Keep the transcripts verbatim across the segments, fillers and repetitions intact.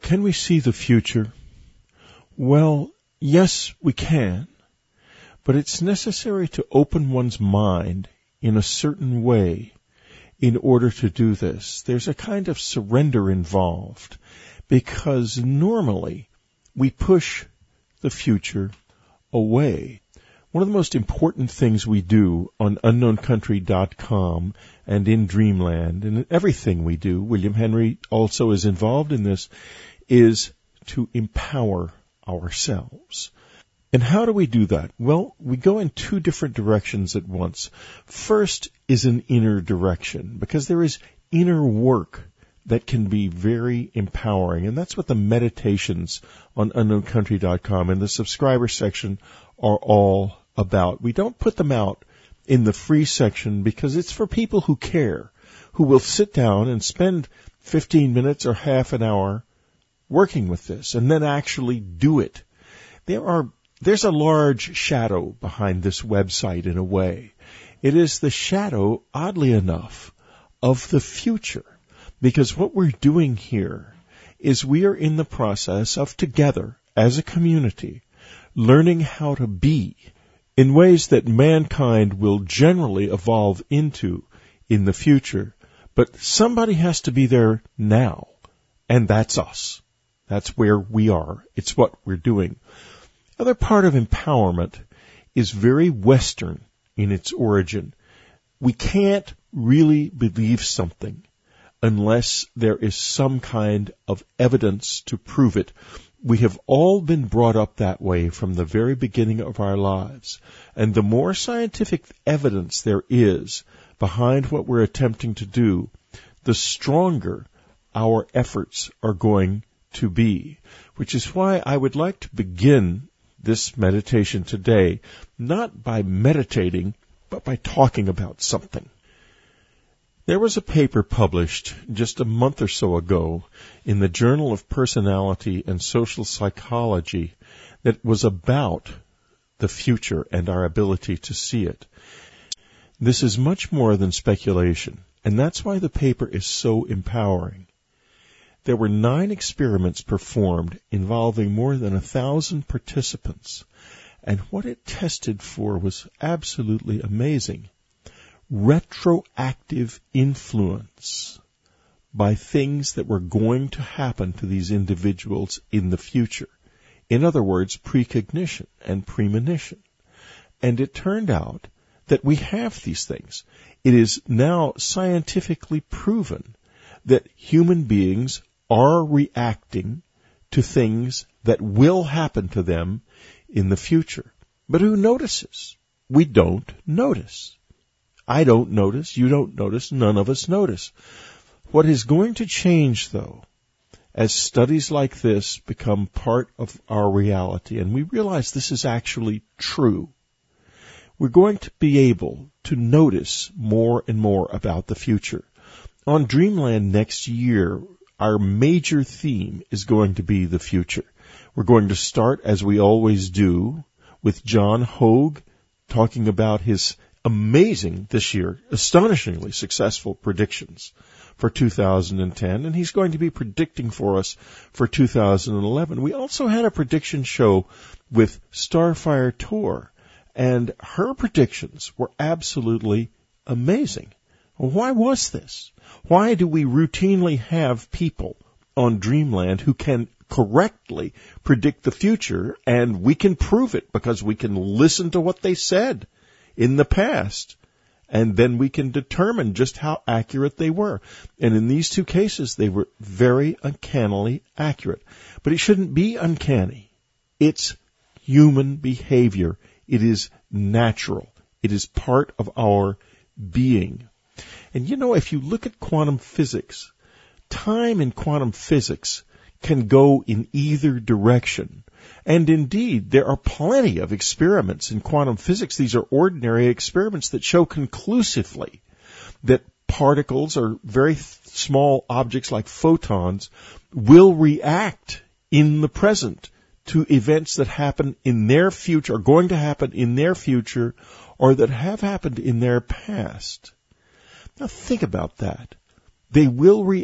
Can we see the future? Well, yes, we can. But it's necessary to open one's mind in a certain way in order to do this. There's a kind of surrender involved, because normally we push the future away. One of the most important things we do on unknown country dot com and in Dreamland, and everything we do, William Henry also is involved in this, is to empower ourselves. And how do we do that? Well, we go in two different directions at once. First is an inner direction, because there is inner work that can be very empowering. And that's what the meditations on unknown country dot com and the subscriber section are all about. We don't put them out in the free section because it's for people who care, who will sit down and spend fifteen minutes or half an hour working with this and then actually do it. There are There's a large shadow behind this website in a way. It is the shadow, oddly enough, of the future. Because what we're doing here is we are in the process of together, as a community, learning how to be in ways that mankind will generally evolve into in the future. But somebody has to be there now, and that's us. That's where we are. It's what we're doing. The other part of empowerment is very Western in its origin. We can't really believe something unless there is some kind of evidence to prove it. We have all been brought up that way from the very beginning of our lives. And the more scientific evidence there is behind what we're attempting to do, the stronger our efforts are going to be. Which is why I would like to begin this meditation today, not by meditating, but by talking about something. There was a paper published just a month or so ago in the Journal of Personality and Social Psychology that was about the future and our ability to see it. This is much more than speculation, and that's why the paper is so empowering. There were nine experiments performed involving more than a thousand participants, and what it tested for was absolutely amazing. Retroactive influence by things that were going to happen to these individuals in the future. In other words, precognition and premonition. And it turned out that we have these things. It is now scientifically proven that human beings are reacting to things that will happen to them in the future. But who notices? We don't notice. I don't notice, you don't notice, none of us notice. What is going to change, though, as studies like this become part of our reality, and we realize this is actually true, we're going to be able to notice more and more about the future. On Dreamland next year, our major theme is going to be the future. We're going to start, as we always do, with John Hogue talking about his amazing, this year, astonishingly successful predictions for two thousand ten, and he's going to be predicting for us for two thousand eleven. We also had a prediction show with Starfire Tour, and her predictions were absolutely amazing. Well, why was this? Why do we routinely have people on Dreamland who can correctly predict the future, and we can prove it because we can listen to what they said in the past, and then we can determine just how accurate they were. And in these two cases, they were very uncannily accurate. But it shouldn't be uncanny. It's human behavior. It is natural. It is part of our being. And you know, if you look at quantum physics, time in quantum physics can go in either direction. And indeed, there are plenty of experiments in quantum physics. These are ordinary experiments that show conclusively that particles or very th- small objects like photons will react in the present to events that happen in their future, are going to happen in their future, or that have happened in their past. Now think about that. They will react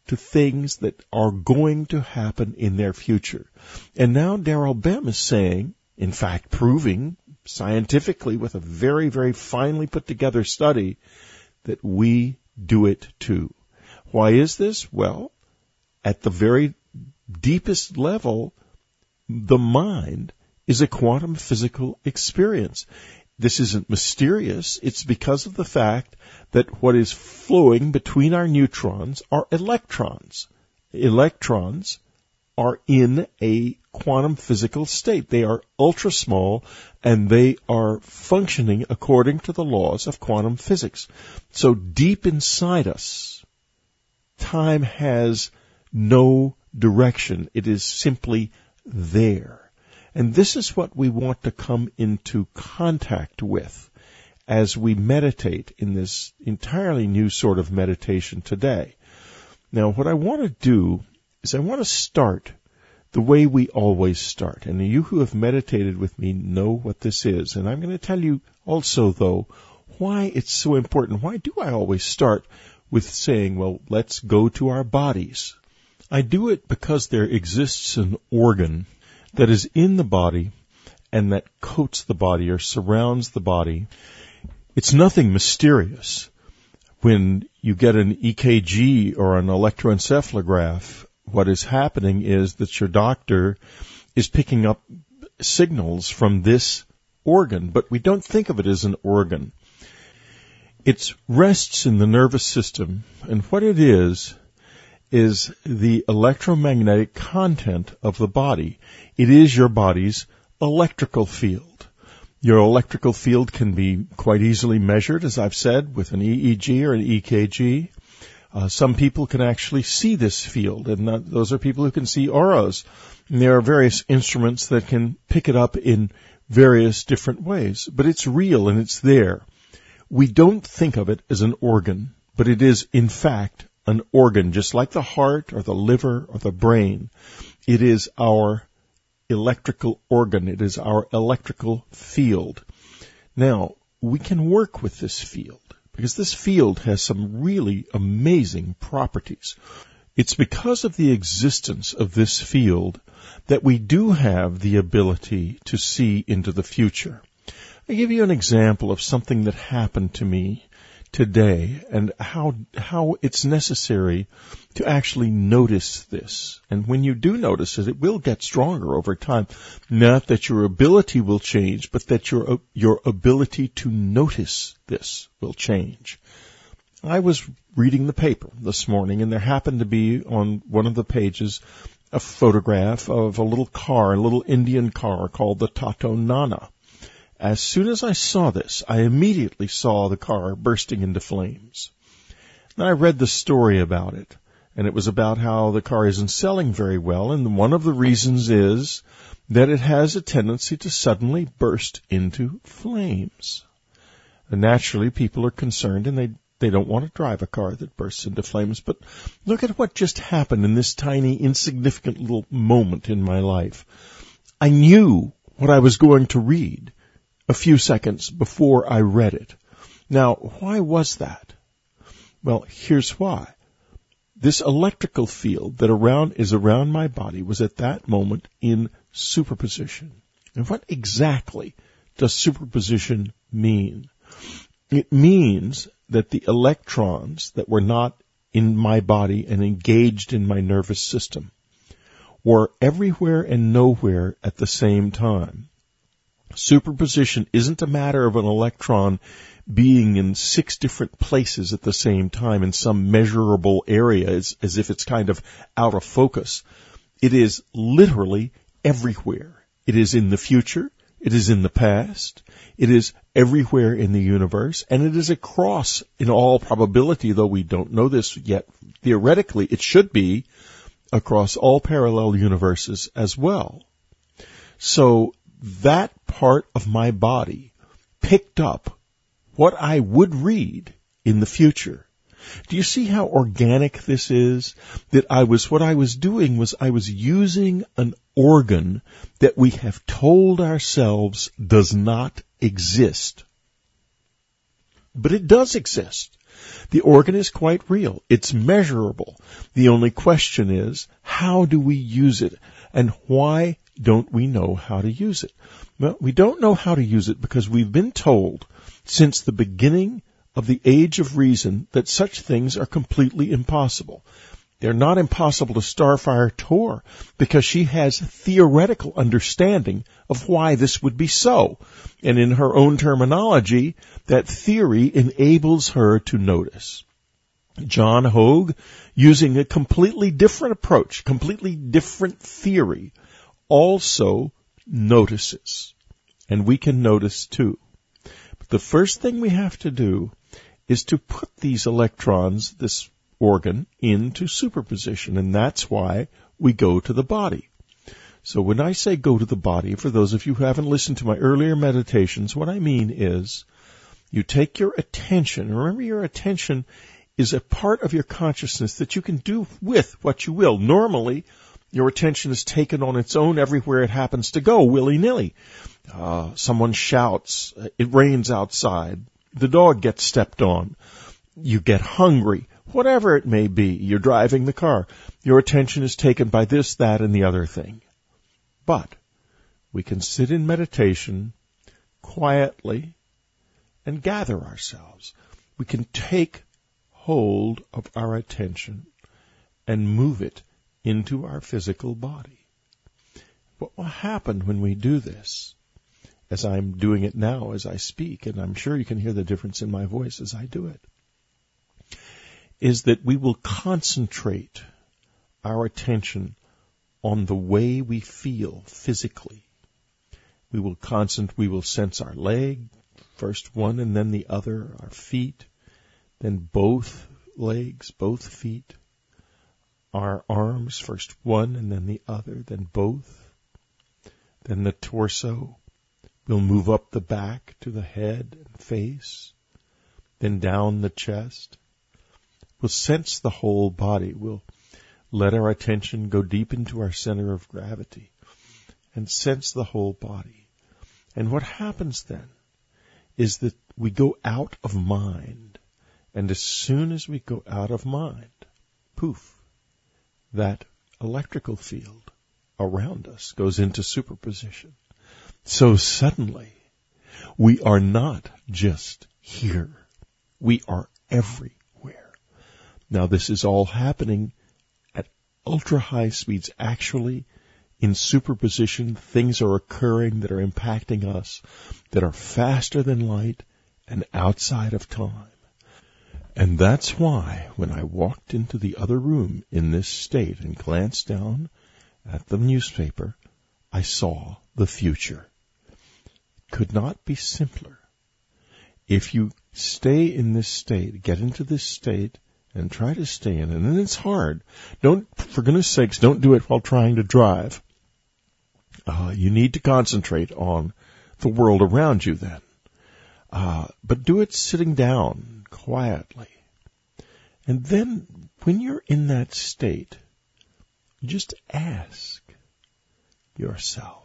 to things that are going to happen in their future. And now Daryl Bem is saying, in fact proving scientifically with a very, very finely put together study, that we do it too. Why is this? Well, at the very deepest level, the mind is a quantum physical experience. This isn't mysterious. It's because of the fact that what is flowing between our neutrons are electrons. Electrons are in a quantum physical state. They are ultra small, and they are functioning according to the laws of quantum physics. So deep inside us, time has no direction. It is simply there. And this is what we want to come into contact with as we meditate in this entirely new sort of meditation today. Now, what I want to do is I want to start the way we always start. And you who have meditated with me know what this is. And I'm going to tell you also, though, why it's so important. Why do I always start with saying, well, let's go to our bodies? I do it because there exists an organ that is in the body and that coats the body or surrounds the body. It's nothing mysterious. When you get an E K G or an electroencephalograph, what is happening is that your doctor is picking up signals from this organ, but we don't think of it as an organ. It rests in the nervous system, and what it is is the electromagnetic content of the body. It is your body's electrical field. Your electrical field can be quite easily measured, as I've said, with an E E G or an E K G. Uh, some people can actually see this field, and that, those are people who can see auras. And there are various instruments that can pick it up in various different ways. But it's real and it's there. We don't think of it as an organ, but it is, in fact, an organ, just like the heart or the liver or the brain. It is our electrical organ. It is our electrical field. Now, we can work with this field because this field has some really amazing properties. It's because of the existence of this field that we do have the ability to see into the future. I'll give you an example of something that happened to me today and how how it's necessary to actually notice this. And when you do notice it, it will get stronger over time. Not that your ability will change, but that your your ability to notice this will change. I was reading the paper this morning, and there happened to be on one of the pages a photograph of a little car, a little Indian car called the Tato Nana. As soon as I saw this, I immediately saw the car bursting into flames. And I read the story about it, and it was about how the car isn't selling very well, and one of the reasons is that it has a tendency to suddenly burst into flames. And naturally, people are concerned, and they, they don't want to drive a car that bursts into flames. But look at what just happened in this tiny, insignificant little moment in my life. I knew what I was going to read a few seconds before I read it. Now, why was that? Well, here's why. This electrical field that around is around my body was at that moment in superposition. And what exactly does superposition mean? It means that the electrons that were not in my body and engaged in my nervous system were everywhere and nowhere at the same time. Superposition isn't a matter of an electron being in six different places at the same time in some measurable area as, as if it's kind of out of focus. It is literally everywhere. It is in the future. It is in the past. It is everywhere in the universe. And it is across, in all probability, though we don't know this yet, theoretically, it should be across all parallel universes as well. So, that part of my body picked up what I would read in the future. Do you see how organic this is? That I was, what I was doing was I was using an organ that we have told ourselves does not exist. But it does exist. The organ is quite real. It's measurable. The only question is, how do we use it? And why don't we know how to use it? Well, we don't know how to use it because we've been told since the beginning of the age of reason that such things are completely impossible. They're not impossible to Starfire Tor because she has theoretical understanding of why this would be so. And in her own terminology, that theory enables her to notice. John Hogue, using a completely different approach, completely different theory, also notices. And we can notice too. But the first thing we have to do is to put these electrons, this organ, into superposition, and that's why we go to the body. So when I say go to the body, for those of you who haven't listened to my earlier meditations, what I mean is you take your attention. Remember, your attention is a part of your consciousness that you can do with what you will. Normally, your attention is taken on its own everywhere it happens to go, willy-nilly. Uh, someone shouts, it rains outside, the dog gets stepped on, you get hungry. Whatever it may be, you're driving the car. Your attention is taken by this, that, and the other thing. But we can sit in meditation quietly and gather ourselves. We can take hold of our attention and move it into our physical body. What will happen when we do this, as I'm doing it now as I speak, and I'm sure you can hear the difference in my voice as I do it, is that we will concentrate our attention on the way we feel physically. We will concentrate, we will sense our leg, first one and then the other, our feet, then both legs, both feet, our arms, first one and then the other, then both, then the torso. We'll move up the back to the head and face, then down the chest. We'll sense the whole body. We'll let our attention go deep into our center of gravity and sense the whole body. And what happens then is that we go out of mind. And as soon as we go out of mind, poof, that electrical field around us goes into superposition. So suddenly, we are not just here. We are everywhere. Now, this is all happening at ultra-high speeds. Actually, in superposition, things are occurring that are impacting us that are faster than light and outside of time. And that's why, when I walked into the other room in this state and glanced down at the newspaper, I saw the future. Could not be simpler. If you stay in this state, get into this state, and try to stay in it. And it's hard. Don't, for goodness sakes, don't do it while trying to drive. Uh, you need to concentrate on the world around you then. Uh, but do it sitting down quietly. And then when you're in that state, you just ask yourself,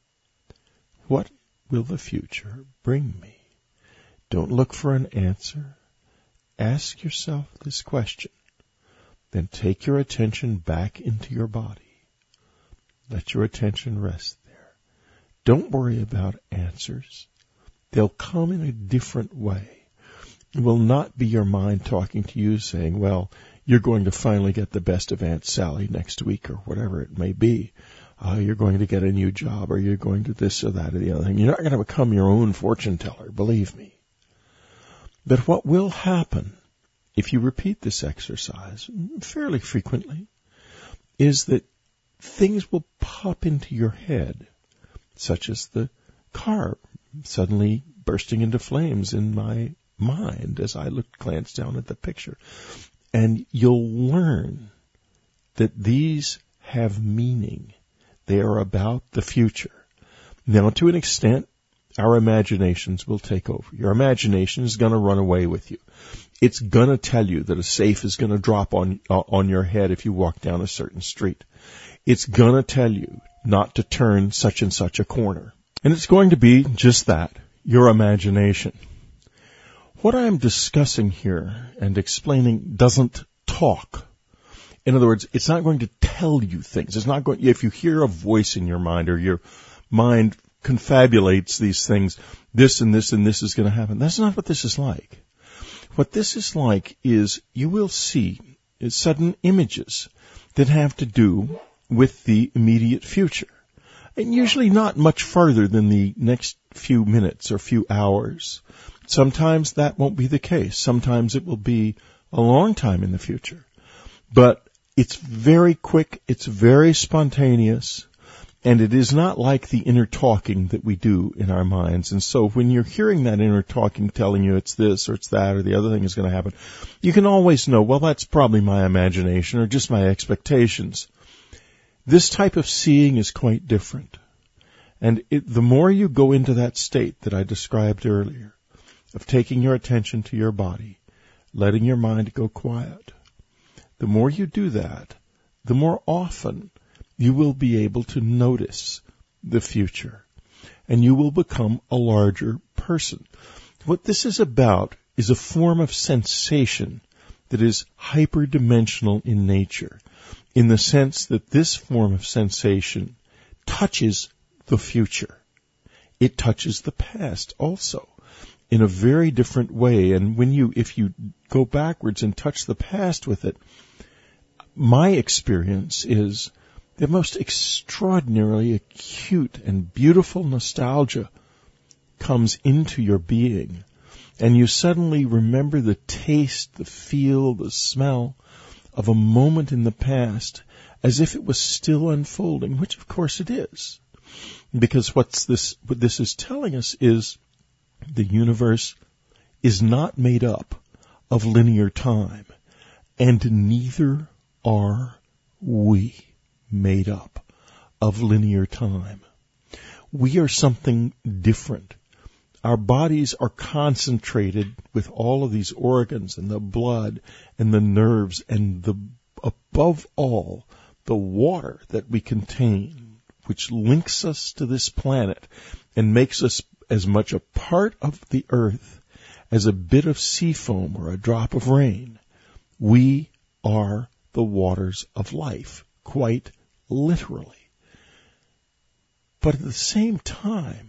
what will the future bring me? Don't look for an answer. Ask yourself this question. Then take your attention back into your body. Let your attention rest there. Don't worry about answers. They'll come in a different way. It will not be your mind talking to you saying, well, you're going to finally get the best of Aunt Sally next week or whatever it may be. Uh, you're going to get a new job or you're going to this or that or the other thing. You're not going to become your own fortune teller, believe me. But what will happen if you repeat this exercise fairly frequently is that things will pop into your head, such as the car suddenly bursting into flames in my mind as I looked, glanced down at the picture. And you'll learn that these have meaning. They are about the future. Now, to an extent, our imaginations will take over. Your imagination is going to run away with you. It's going to tell you that a safe is going to drop on uh, on your head if you walk down a certain street. It's going to tell you not to turn such and such a corner. And it's going to be just that, your imagination. What I'm discussing here and explaining doesn't talk. In other words, it's not going to tell you things. It's not going, if you hear a voice in your mind or your mind confabulates these things, this and this and this is going to happen. That's not what this is like. What this is like is you will see sudden images that have to do with the immediate future. And usually not much farther than the next few minutes or few hours. Sometimes that won't be the case. Sometimes it will be a long time in the future. But it's very quick, it's very spontaneous, and it is not like the inner talking that we do in our minds. And so when you're hearing that inner talking telling you it's this or it's that or the other thing is going to happen, you can always know, well, that's probably my imagination or just my expectations. This type of seeing is quite different. And it, the more you go into that state that I described earlier, of taking your attention to your body, letting your mind go quiet, the more you do that, the more often you will be able to notice the future, and you will become a larger person. What this is about is a form of sensation that is hyperdimensional in nature, in the sense that this form of sensation touches the future. It touches the past also in a very different way. And when you, if you go backwards and touch the past with it, my experience is the most extraordinarily acute and beautiful nostalgia comes into your being, and you suddenly remember the taste, the feel, the smell of a moment in the past as if it was still unfolding, which of course it is. Because what's this, what this is telling us is the universe is not made up of linear time, and neither are we made up of linear time. We are something different. Our bodies are concentrated with all of these organs and the blood and the nerves and the, above all, the water that we contain, which links us to this planet and makes us as much a part of the earth as a bit of sea foam or a drop of rain. We are the waters of life, quite literally. But at the same time,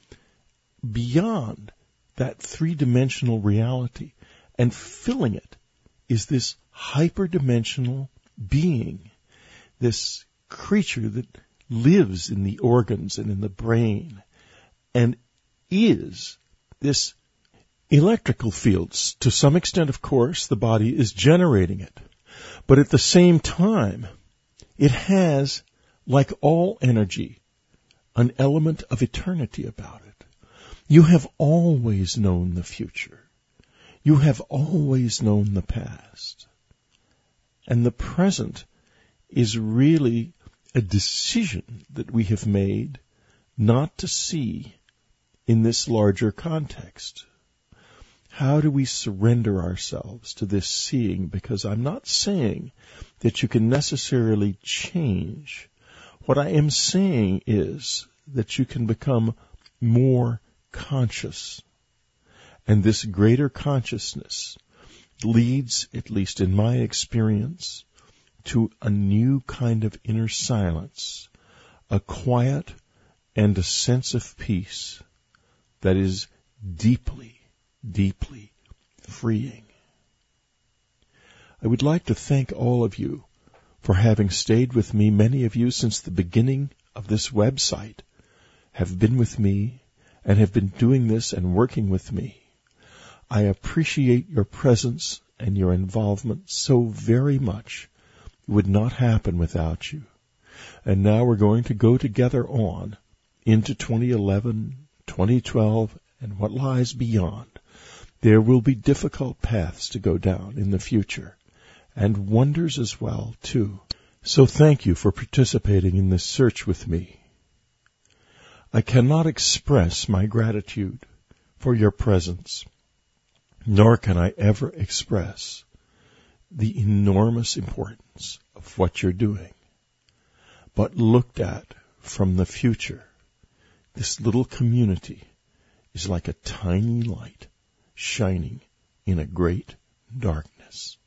beyond that three-dimensional reality and filling it is this hyperdimensional being, this creature that lives in the organs and in the brain and is this electrical fields. To some extent, of course, the body is generating it. But at the same time, it has, like all energy, an element of eternity about it. You have always known the future. You have always known the past. And the present is really a decision that we have made not to see in this larger context. How do we surrender ourselves to this seeing? Because I'm not saying that you can necessarily change. What I am saying is that you can become more conscious. And this greater consciousness leads, at least in my experience, to a new kind of inner silence, a quiet and a sense of peace that is deeply deeply freeing. I would like to thank all of you for having stayed with me. Many of you since the beginning of this website have been with me and have been doing this and working with me. I appreciate your presence and your involvement so very much. It would not happen without you. And now we're going to go together on into twenty eleven, twenty twelve, and what lies beyond. There will be difficult paths to go down in the future, and wonders as well, too. So thank you for participating in this search with me. I cannot express my gratitude for your presence, nor can I ever express the enormous importance of what you're doing. But looked at from the future, this little community is like a tiny light shining in a great darkness.